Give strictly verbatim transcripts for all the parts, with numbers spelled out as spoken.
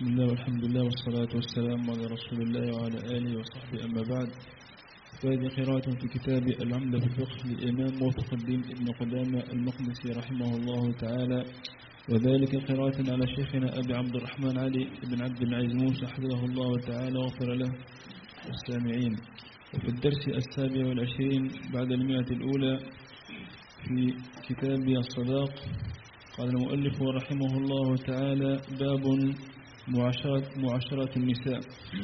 بسم الله والحمد لله والصلاة والسلام على رسول الله وعلى آله وصحبه، أما بعد. فهذه قراءة في كتاب العمدة في الفقه للإمام موفق الدين ابن قدامة المقدسي رحمه الله تعالى، وذلك قراءة على شيخنا أبي عبد الرحمن علي بن عبد العزيز موسى حفظه الله تعالى وغفر له السامعين. وفي الدرس السابع والعشرين بعد المئة الأولى في كتاب الصداق، قال المؤلف رحمه الله تعالى: باب معاشرة, معاشرة النساء.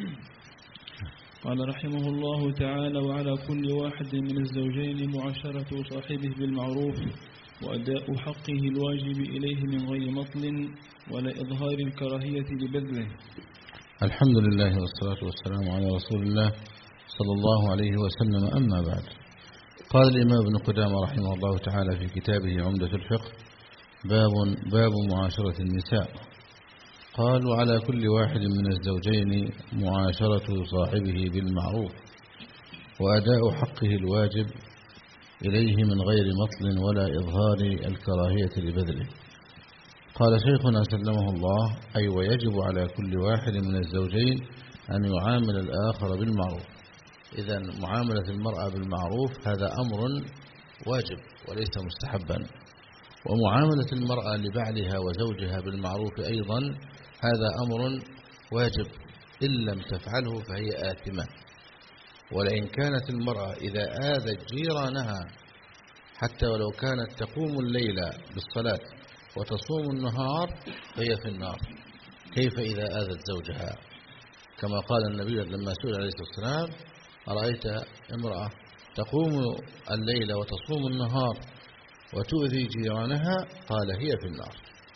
قال رحمه الله تعالى: وعلى كل واحد من الزوجين معاشرة صاحبه بالمعروف، وأداء حقه الواجب إليه من غير مطل ولا إظهار الكراهية لبذله. الحمد لله والصلاة والسلام على رسول الله صلى الله عليه وسلم، أما بعد. قال الإمام ابن قدامة رحمه الله تعالى في كتابه عمدة الفقه: باب, باب معاشرة النساء. قال: وعلى كل واحد من الزوجين معاشرة صاحبه بالمعروف، وأداء حقه الواجب إليه من غير مطل ولا إظهار الكراهية لبذله. قال شيخنا سلمه الله: أي ويجب على كل واحد من الزوجين أن يعامل الآخر بالمعروف. إذن معاملة المرأة بالمعروف هذا أمر واجب وليس مستحبا، ومعاملة المرأة لبعلها وزوجها بالمعروف أيضا هذا أمر واجب، إن لم تفعله فهي آثمة. ولئن كانت المرأة إذا آذت جيرانها حتى ولو كانت تقوم الليل بالصلاة وتصوم النهار فهي في النار، كيف إذا آذت زوجها؟ كما قال النبي لما سئل عليه الصلاة والسلام: أرأيت امرأة تقوم الليل وتصوم النهار وتؤذي جيرانها؟ قال: هي في النار.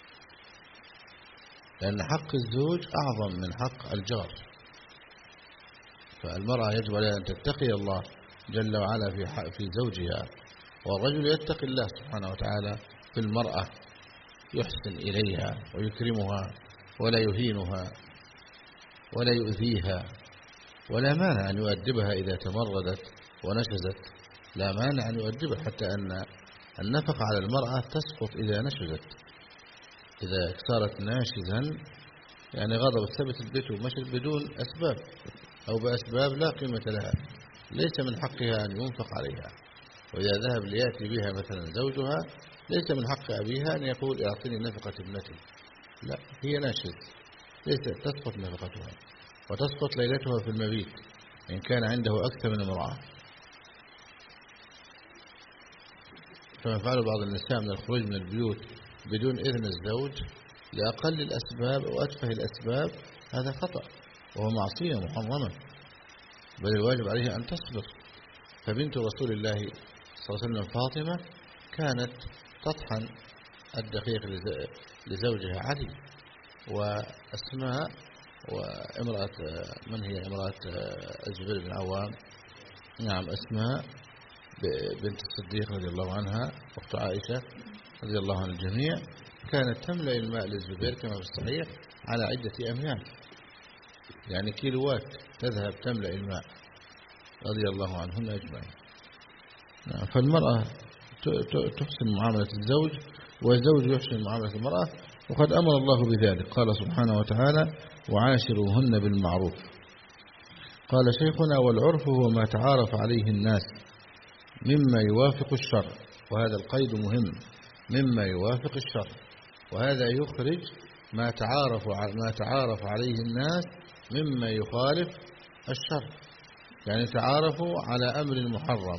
لأن حق الزوج أعظم من حق الجار، فالمرأة يجب عليها أن تتقي الله جل وعلا في في زوجها، والرجل يتقي الله سبحانه وتعالى في المرأة، يحسن إليها ويكرمها ولا يهينها ولا يؤذيها، ولا مانع أن يؤدبها إذا تمردت ونشزت، لا مانع أن يؤدبها، حتى أن النفقة على المرأة تسقط إذا نشزت. إذا صارت ناشزا يعني غضبت ثبت البيت ومشت بدون أسباب أو بأسباب لا قيمة لها، ليس من حقها أن ينفق عليها. وإذا ذهب ليأتي بها مثلا زوجها ليس من حق أبيها أن يقول: اعطني نفقة ابنتي، لا، هي ناشز، ليس تسقط نفقتها، وتسقط ليلتها في المبيت إن كان عنده أكثر من امرأة، كما فعل بعض النساء من الخروج من البيوت بدون إذن الزوج لأقل الأسباب أو أتفه الأسباب. هذا خطأ وهو معصية محرمة، بل الواجب عليها أن تصبر. فبنت رسول الله صلى الله عليه وسلم فاطمة كانت تطحن الدقيق لزوجها علي، وأسماء وامرأة من هي امرأة الزبير بن عوام، نعم أسماء بنت الصديق رضي الله عنها أخت عائشة رضي الله عن الجميع، كانت تملأ الماء للزبير كما في الصحيح على عدة أميال، يعني كيلوات تذهب تملأ الماء رضي الله عنهن أجمعين. فالمرأة تحسن معاملة الزوج، والزوج يحسن معاملة المرأة، وقد أمر الله بذلك. قال سبحانه وتعالى: وعاشروهن بالمعروف. قال شيخنا: والعرف هو ما تعارف عليه الناس مما يوافق الشرع، وهذا القيد مهم، مما يوافق الشرع، وهذا يخرج ما تعارف ما تعارف عليه الناس مما يخالف الشرع. يعني تعارفوا على أمر محرم،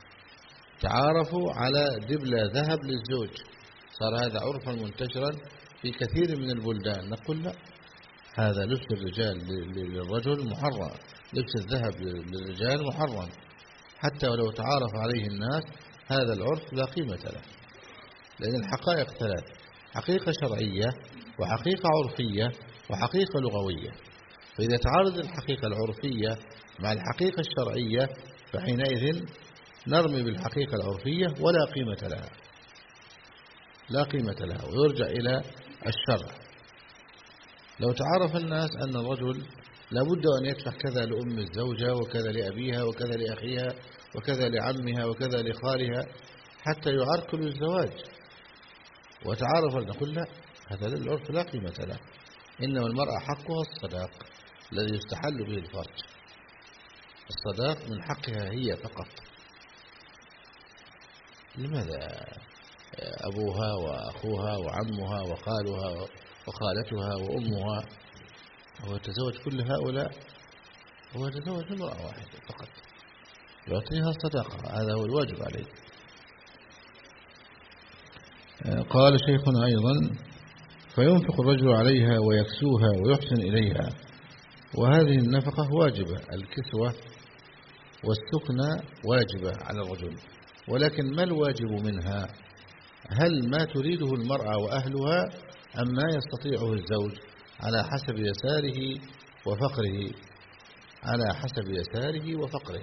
تعارفوا على دبلة ذهب للزوج، صار هذا عرفا منتشرا في كثير من البلدان، نقول لا، هذا لبس الرجال للرجل محرم، لبس الذهب للرجال محرم، حتى ولو تعارف عليه الناس هذا العرف لا قيمة له، لأن الحقائق ثلاث: حقيقة شرعية، وحقيقة عرفية، وحقيقة لغوية. فإذا تعارض الحقيقة العرفية مع الحقيقة الشرعية فحينئذ نرمي بالحقيقة العرفية ولا قيمة لها، لا قيمة لها، ويرجع إلى الشرع. لو تعرف الناس أن الرجل لابد أن يدفع كذا لأم الزوجة وكذا لأبيها وكذا لأخيها وكذا لعمها وكذا لخالها حتى يعرقل الزواج، وتعارف، نقول لا، هذا للعرف لا قيمة له، إنما المرأة حقها الصداق الذي يستحل به الفرج. الصداق من حقها هي فقط. لماذا أبوها وأخوها وعمها وخالها وخالتها وأمها؟ هو يتزوج كل هؤلاء؟ هو يتزوج امرأة واحدة فقط يعطيها صداقة، هذا هو الواجب عليه. قال شيخنا أيضا: فينفق الرجل عليها ويكسوها ويحسن إليها، وهذه النفقة واجبة. الكسوة والسكنى واجبة على الرجل، ولكن ما الواجب منها؟ هل ما تريده المرأة وأهلها أم ما يستطيعه الزوج؟ على حسب يساره وفقره، على حسب يساره وفقره.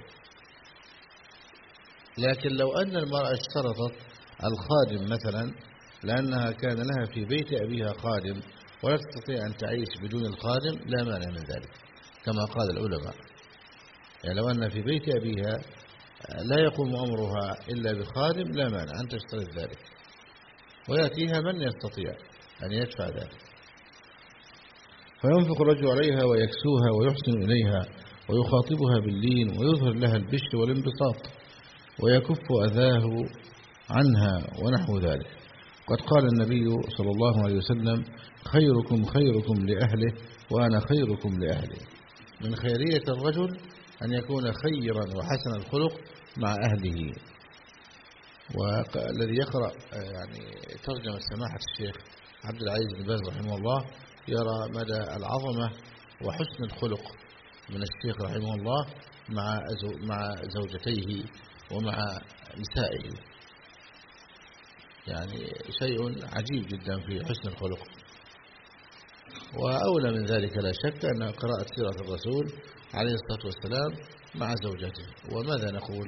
لكن لو أن المرأة اشترطت الخادم مثلا لأنها كان لها في بيت أبيها خادم ولا تستطيع أن تعيش بدون الخادم، لا مانع من ذلك كما قال العلماء. يعني لو أن في بيت أبيها لا يقوم أمرها إلا بخادم لا مانع أن تشترط ذلك، ويأتيها من يستطيع أن يدفع ذلك. فينفق الرجل عليها ويكسوها ويحسن إليها ويخاطبها باللين ويظهر لها البشر والانبساط ويكف أذاه عنها ونحو ذلك. قد قال النبي صلى الله عليه وسلم: خيركم خيركم لأهله وأنا خيركم لأهلي. من خيرية الرجل أن يكون خيرا وحسن الخلق مع أهله. والذي يقرأ يعني ترجمة سماحة الشيخ عبد العزيز بن باز رحمه الله يرى مدى العظمة وحسن الخلق من الشيخ رحمه الله مع مع زوجتيه ومع نسائه، يعني شيء عجيب جدا في حسن الخلق. وأولى من ذلك لا شك أن قراءة سيرة الرسول عليه الصلاة والسلام مع زوجته. وماذا نقول؟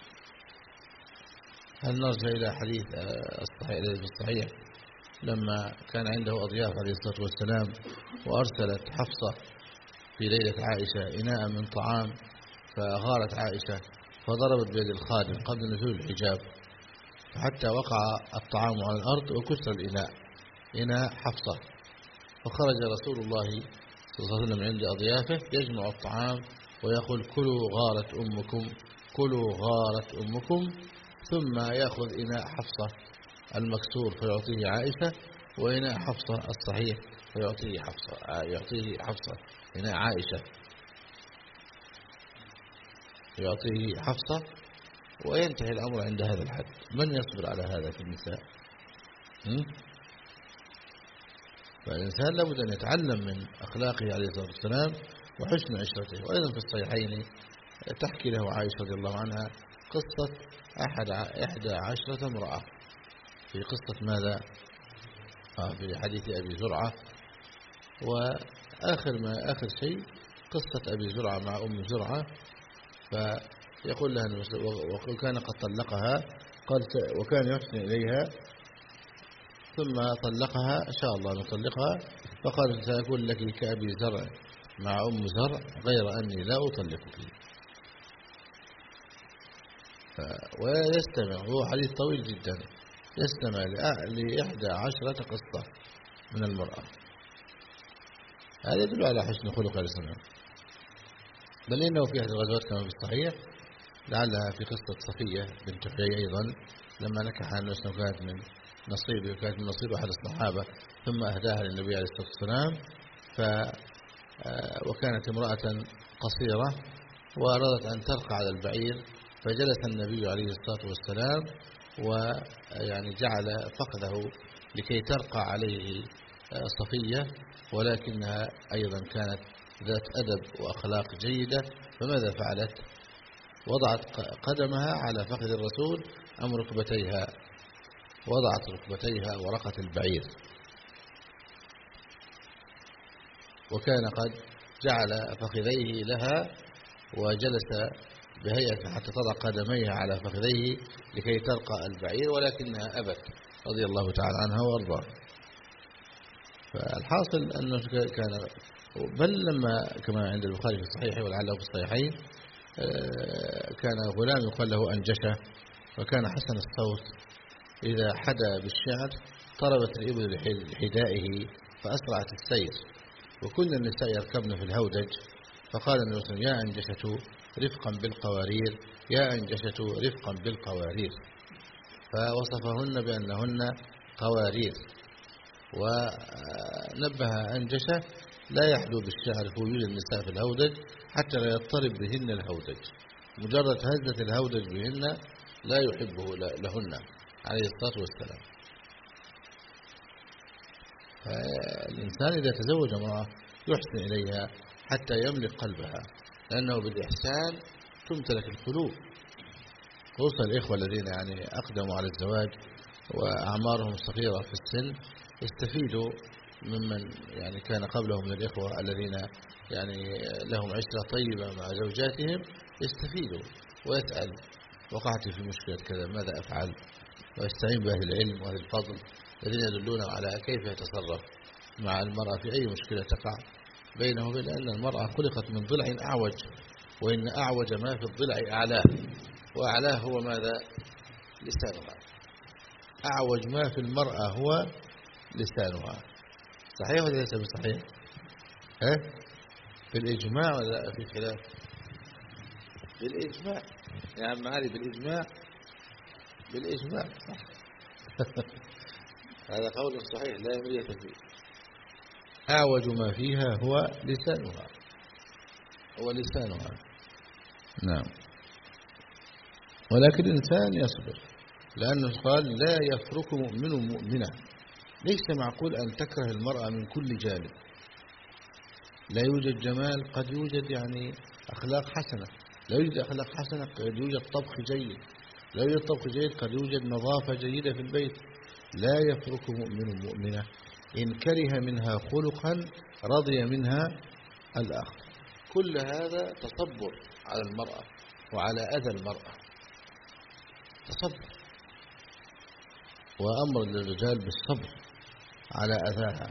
هل نرجع إلى حديث الصحيح لما كان عنده أضياف عليه الصلاة والسلام وأرسلت حفصة في ليلة عائشة إناء من طعام، فغارت عائشة فضربت بيد الخادم قبل نزول الحجاب حتى وقع الطعام على الأرض وكسر الإناء، إناء حفصة. فخرج رسول الله صلى الله عليه وسلم عند أضيافه يجمع الطعام ويقول: كلوا غارت أمكم، كلوا غارت أمكم، ثم يأخذ إناء حفصة المكسور فيعطيه عائشة، وإناء حفصة الصحيح فيعطيه حفصة، يعطيه حفصة إناء عائشة يعطيه حفصة، وينتهي الأمر عند هذا الحد. من يصبر على هذا في النساء؟ فالإنسان لابد أن يتعلم من أخلاقه عليه الصلاة والسلام وحسن عشرته. وأيضا في الصحيحين تحكي له عائشة رضي الله عنها قصة أحد إحدى عشرة امرأة، في قصة ماذا؟ آه في حديث أبي زرعة. وآخر ما آخر شيء قصة أبي زرعة مع أم زرعة، فيقول لها وكان قد طلقها، قال وكان يحسن إليها ثم طلقها، إن شاء الله نطلقها، فقال سأكون لك كأبي زرع مع أم زرع غير أني لا أطلقك. ويستمع، هو حديث طويل جدا، يستمع لإحدى عشرة قصة من المرأة. هذا يدل على حسن خلق عليه السلام. بل إنه في أحد الغزوات كما في الصحيح لعلها في قصة صفية بنت حيي أيضا، لما نكحها النبي صلى الله عليه وسلم كانت من نصيبه وكانت من نصيب أحد الصحابة ثم أهداها للنبي عليه الصلاة والسلام. ف وكانت امرأة قصيرة وأرادت أن ترقى على البعير، فجلس النبي عليه الصلاة والسلام ويعني جعل فخذه لكي ترقى عليه صفية، ولكنها أيضا كانت ذات أدب وأخلاق جيدة. فماذا فعلت؟ وضعت قدمها على فخذ الرسول أم ركبتيها؟ وضعت ركبتيها ورقت البعير، وكان قد جعل فخذيه لها وجلس بهيئة حتى تضع قدميها على فخذيه لكي ترقى البعير، ولكنها أبت رضي الله تعالى عنها وأرضاها. فالحاصل أنه كان، بل لما كما عند البخاري في الصحيح ولعله في الصحيحين كان غلام يقال له أنجشة، وكان حسن الصوت، إذا حدا بالشعر طربت الإبل لحدائه فأسرعت السير، وكل النساء يركبن في الهودج، فقال النبي صلى الله عليه وسلم: يا أنجشة رفقا بالقوارير، يا أنجشة رفقا بالقوارير، فوصفهن بأنهن قوارير. ونبه أنجشة: لا يحلو بالشعر في وجود النساء في الهودج حتى لا يضطرب بهن الهودج، مجرد هزة الهودج بهن لا يحبه لهن عليه الصلاة والسلام. فالإنسان إذا تزوج امرأة يحسن إليها حتى يملك قلبها، لأنه بالإحسان تمتلك القلوب. خصوصا الإخوة الذين يعني أقدموا على الزواج وأعمارهم صغيرة في السن يستفيدوا ممن يعني كان قبلهم من الإخوة الذين يعني لهم عشرة طيبة مع زوجاتهم، يستفيدوا ويسأل: وقعت في مشكلة كذا ماذا أفعل؟ ويستعين بأهل العلم وأهل الفضل الذين يدلون على كيف يتصرف مع المرأة في أي مشكلة تقع بينه وبين، لأن المرأة خلقت من ضلع أعوج، وإن أعوج ما في الضلع أعلاه، وأعلاه هو ماذا؟ لسانها. أعوج ما في المرأة هو لسانها. صحيح ولا ليس بصحيح؟ ها؟ بالإجماع ولا في خلاف؟ بالإجماع يا عم علي، بالإجماع، بالإجماع صح. هذا قول صحيح لا يمرية فيه. أعوج ما فيها هو لسانها، هو لسانها. نعم. ولكن الإنسان يصبر، لأنه قال: لا يفرك مؤمن مؤمنة. ليس معقول أن تكره المرأة من كل جانب. لا يوجد جمال، قد يوجد يعني أخلاق حسنة. لا يوجد أخلاق حسنة، قد يوجد طبخ جيد. لا يوجد طبخ جيد، قد يوجد نظافة جيدة في البيت. لا يفرك مؤمن مؤمنة إن كره منها خلقا رضي منها الآخر. كل هذا تصبر على المرأة وعلى أذى المرأة، تصبر، وأمر للرجال بالصبر على أذاها.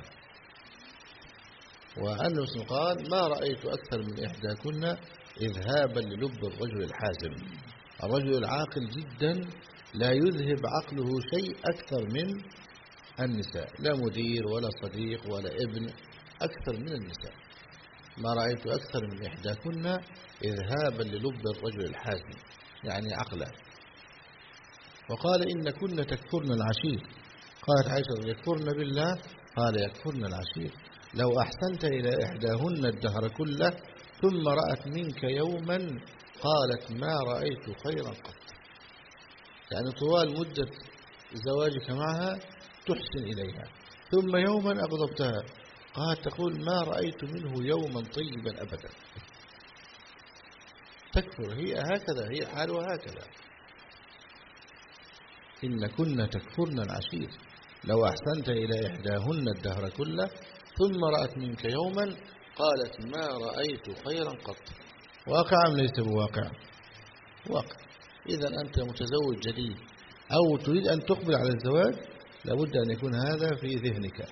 وأنه قال: ما رأيت أكثر من إحداكن إذهابا للب الرجل الحازم. الرجل العاقل جدا لا يذهب عقله شيء أكثر من النساء، لا مدير ولا صديق ولا ابن، أكثر من النساء. ما رأيت أكثر من إحداكن إذهابا للب الرجل الحازم، يعني عقله. وقال: إن كن تكفرن العشير. قالت عائشة: يكفرن بالله؟ قال: يكفرن العشير. لو أحسنت إلى إحداهن الدهر كله ثم رأت منك يوما قالت: ما رأيت خيرا قط. يعني طوال مدة زواجك معها تحسن إليها، ثم يوما أغضبتها قالت تقول: ما رأيت منه يوما طيبا أبدا. تكفر، هي هكذا، هي حالها هكذا. إن كن تكفرن العشير. لو أحسنت إلى إحداهن الدهر كله ثم رأت منك يوما قالت: ما رأيت خيرا قط. واقع أم ليس بواقع؟ واقع. إذا أنت متزوج جديد أو تريد أن تقبل على الزواج، لابد أن يكون هذا في ذهنك،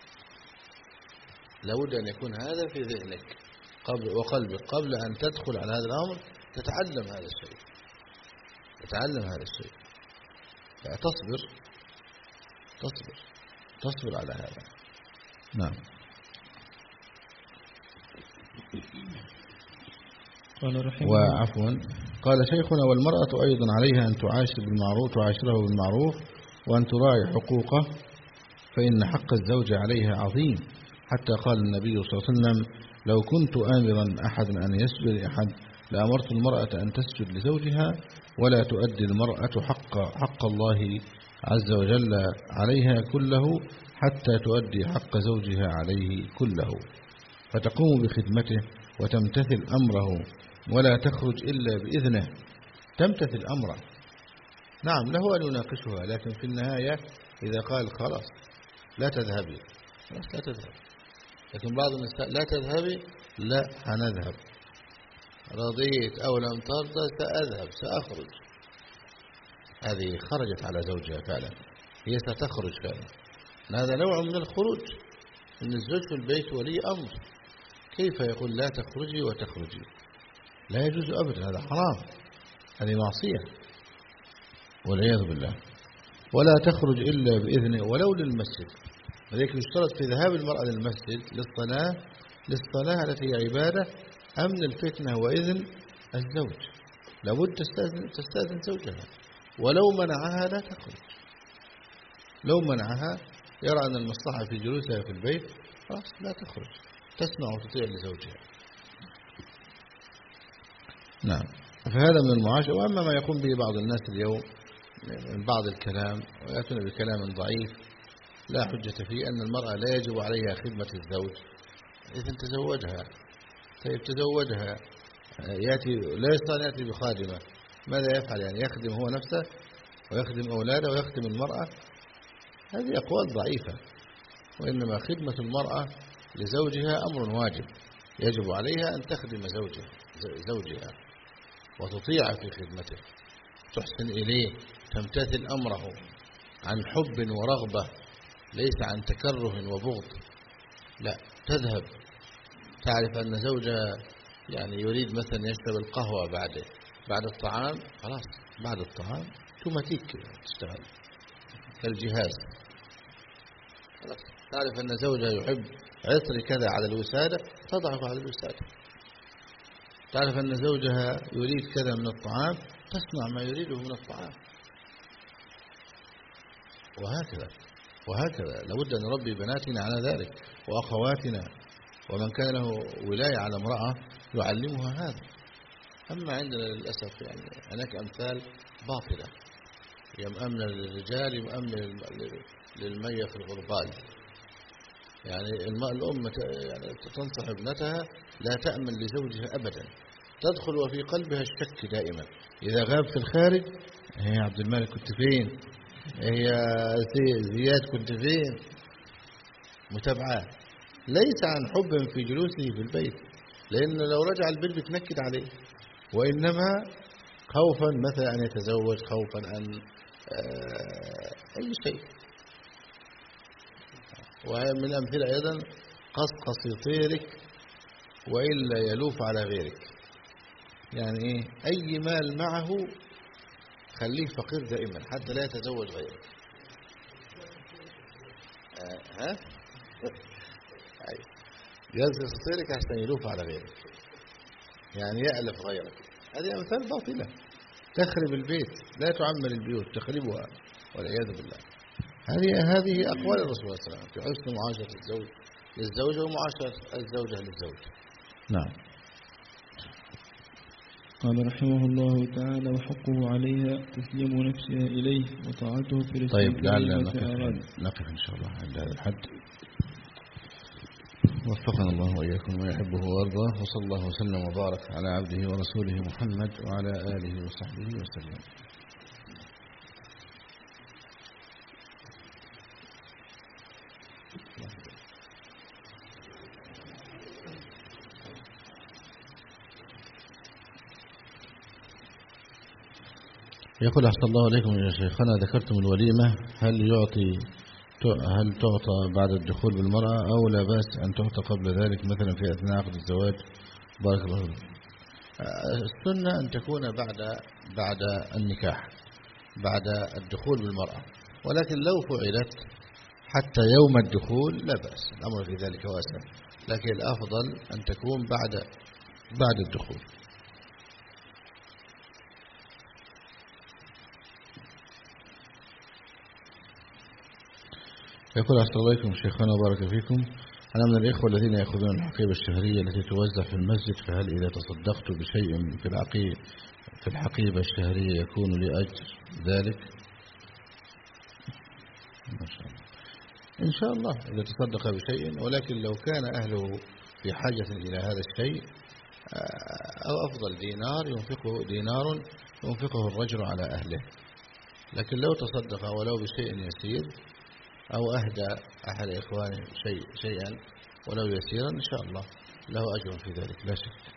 لابد أن يكون هذا في ذهنك قبل وقلبك قبل أن تدخل على هذا الأمر. تتعلم هذا الشيء، تتعلم هذا الشيء، تصبر، تصبر، تصبر على هذا. نعم. قال رحمه وعفوا قال شيخنا: والمرأة أيضا عليها أن تعاشر بالمعروف تعاشره بالمعروف وأن تراعي حقوقه، فإن حق الزوج عليها عظيم، حتى قال النبي صلى الله عليه وسلم: لو كنت آمرا أحد أن يسجد لأحد لأمرت المرأة أن تسجد لزوجها، ولا تؤدي المرأة حق, حق الله عز وجل عليها كله حتى تؤدي حق زوجها عليه كله، فتقوم بخدمته وتمتثل أمره ولا تخرج إلا بإذنه. تمتثل أمره، نعم له أن يناقشها، لكن في النهاية إذا قال خلاص لا تذهبي، خلاص لا تذهب. لكن بعض النساء: لا تذهبي، لا هنذهب، رضيت أو لم ترضى سأذهب، سأخرج. هذه خرجت على زوجها فعلا، هي ستخرج فعلا. هذا نوع من الخروج، إن الزوج في البيت ولي أمر، كيف يقول لا تخرجي وتخرجي؟ لا يجوز أبدا، هذا حرام، هذه معصية والعياذ بالله. ولا تخرج إلا بإذنه ولو للمسجد. ولذلك يشترط في ذهاب المرأة للمسجد للصلاة للصلاة التي هي عبادة أمن الفتنة وإذن الزوج. لابد تستأذن, تستأذن زوجها، ولو منعها لا تخرج. لو منعها يرى أن المصلحة في جلوسها في البيت خلاص لا تخرج، تسمع وتطيع لزوجها. نعم. فهذا من المعاشرة. وأما ما يقوم به بعض الناس اليوم من بعض الكلام ويأتون بكلام ضعيف لا حجة فيه، أن المرأة لا يجب عليها خدمة الزوج إذن تزوجها. طيب تزوجها، يأتي لا يستطيع أن يأتي بخادمة، ماذا يفعل؟ يعني يخدم هو نفسه ويخدم أولاده ويخدم المرأة؟ هذه أقوال ضعيفة. وإنما خدمة المرأة لزوجها أمر واجب، يجب عليها أن تخدم زوجها زوجها وتطيع في خدمته، تحسن إليه، تمتثل أمره عن حب ورغبة ليس عن تكره وبغض. لا، تذهب تعرف أن زوجها يعني يريد مثلا يشرب القهوة بعد بعد الطعام، خلاص بعد الطعام توماتيك تشتغل كالجهاز. خلاص تعرف أن زوجها يحب عطر كذا على الوسادة، تضعه على الوسادة. تعرف أن زوجها يريد كذا من الطعام، تصنع ما يريده من الطعام. وهكذا وهكذا لابد أن نربي بناتنا على ذلك وأخواتنا، ومن كان له ولاية على امرأة يعلمها هذا. أما عندنا للأسف يعني هناك أمثال باطلة، يمأمن للرجال يمأمن للمية في الغربال. يعني الأم يعني تنصح ابنتها لا تأمن لزوجها أبدا، تدخل وفي قلبها الشك دائما. إذا غاب في الخارج، يا عبد الملك كنت فين؟ يا زياد كنت فين؟ متابعة ليس عن حب في جلوسه في البيت، لأن لو رجع البيت بتنكد عليه، وإنما خوفا مثلا أن يتزوج، خوفا أن أي شيء. ومن أمثلة أيضا قصقص طيرك وإلا يلوف على غيرك. يعني إيه؟ أي مال معه خليه فقير دائما حتى لا يتزوج غيره. آه ها يزقص طيرك عشان يلوف على غيرك، يعني يألف غيرك. هذه أمثال باطلة تخرب البيت، لا تعمر البيوت، تخربها والعياذ بالله. هذه هذه أقوال الرسول صلى الله عليه وسلم في حسن معاشرة الزوج للزوجة ومعاشرة الزوجة للزوج. نعم. قال رحمه الله تعالى: وحقه عليها تسليم نفسها إليه وطاعته في الاستمتاع. طيب لعل نقف, نقف إن شاء الله عند هذا الحد. وفقنا الله وإياكم ويحبه ويرضاه، وصلى الله وسلم وبارك على عبده ورسوله محمد وعلى آله وصحبه وسلم. يقول أحسن الله عليكم يا شيخنا، ذكرتم الوليمة، هل يعطي هل تعطى بعد الدخول بالمرأة أو لا بأس أن تعطى قبل ذلك مثلا في أثناء عقد الزواج؟ بارك الله فيكم. السنة أن تكون بعد بعد النكاح، بعد الدخول بالمرأة، ولكن لو فعلت حتى يوم الدخول لا بأس، الأمر في ذلك واسع، لكن الأفضل أن تكون بعد بعد الدخول. يقول أحسن الله عليكم شيخنا وبارك فيكم، أنا من الإخوة الذين يأخذون الحقيبة الشهرية التي توزع في المسجد، فهل إذا تصدقت بشيء في العقيبة في الحقيبة الشهرية يكون لي أجر ذلك؟ ما شاء الله. إن شاء الله إذا تصدق بشيء، ولكن لو كان أهله في حاجة إلى هذا الشيء، أو أفضل دينار ينفقه دينار ينفقه الرجل على أهله. لكن لو تصدق ولو بشيء يسير أو أهدى أحد إخوانه شيء شيئا ولو يسيرا، إن شاء الله له أجر في ذلك لا شك.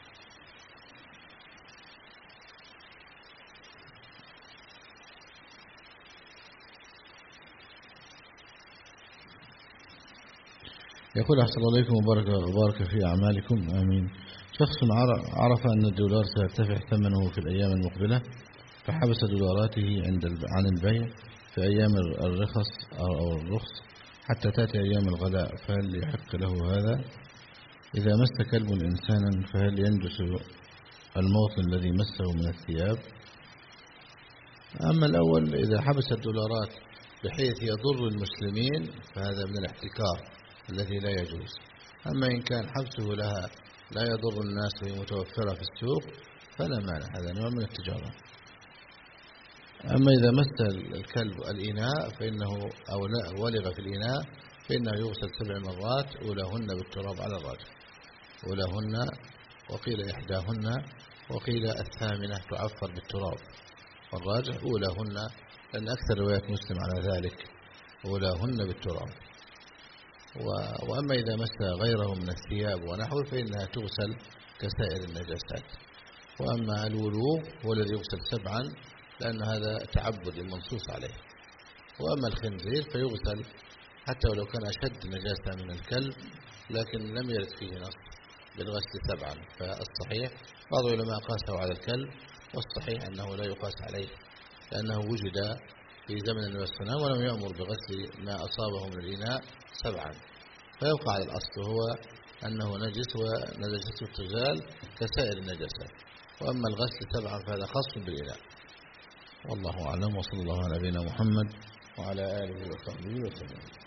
يقول أحسن الله عليكم وبارك, وبارك في أعمالكم آمين. شخص عرف أن الدولار سيرتفع ثمنه في الأيام المقبلة، فحبس دولاراته عند عن البيع في أيام الرخص أو الرخص حتى تأتي أيام الغلاء، فهل يحق له هذا؟ إذا مس كلب إنسانا فهل ينجس الموطن الذي مسه من الثياب؟ أما الأول إذا حبس الدولارات بحيث يضر المسلمين فهذا من الاحتكار الذي لا يجوز. أما إن كان حبسه لها لا يضر الناس وهي متوفرة في السوق فلا مانع، هذا نوع من التجارة. أما إذا مس الكلب الإناء فإنه أو لا ولغ في الإناء فإنه يغسل سبع مرات، أولاهن بالتراب على الراجح، أولاهن وقيل إحداهن وقيل الثامنة تعفر بالتراب، والراجح أولاهن لأن أكثر روايات مسلم على ذلك، أولاهن بالتراب. وأما إذا مس غيره من الثياب ونحوه فإنها تغسل كسائر النجاسات. وأما الولوغ هو الذي يغسل سبعا لأن هذا تعبد منصوص عليه. وأما الخنزير فيغسل حتى ولو كان أشد نجاسة من الكلب لكن لم يرد فيه نص بالغسل سبعا، فالصحيح بعض العلماء قاسه على الكلب، والصحيح أنه لا يقاس عليه لأنه وجد في زمن النبي صلى الله عليه وسلم ولم يأمر بغسل ما أصابه من الإناء سبعا، فيوقع على الأصل هو أنه نجس ونجسته تزال كسائر النجاسات. وأما الغسل سبعا فهذا خاص بالإناء. والله أعلم، وصلى الله على نبينا محمد وعلى آله وصحبه وسلم.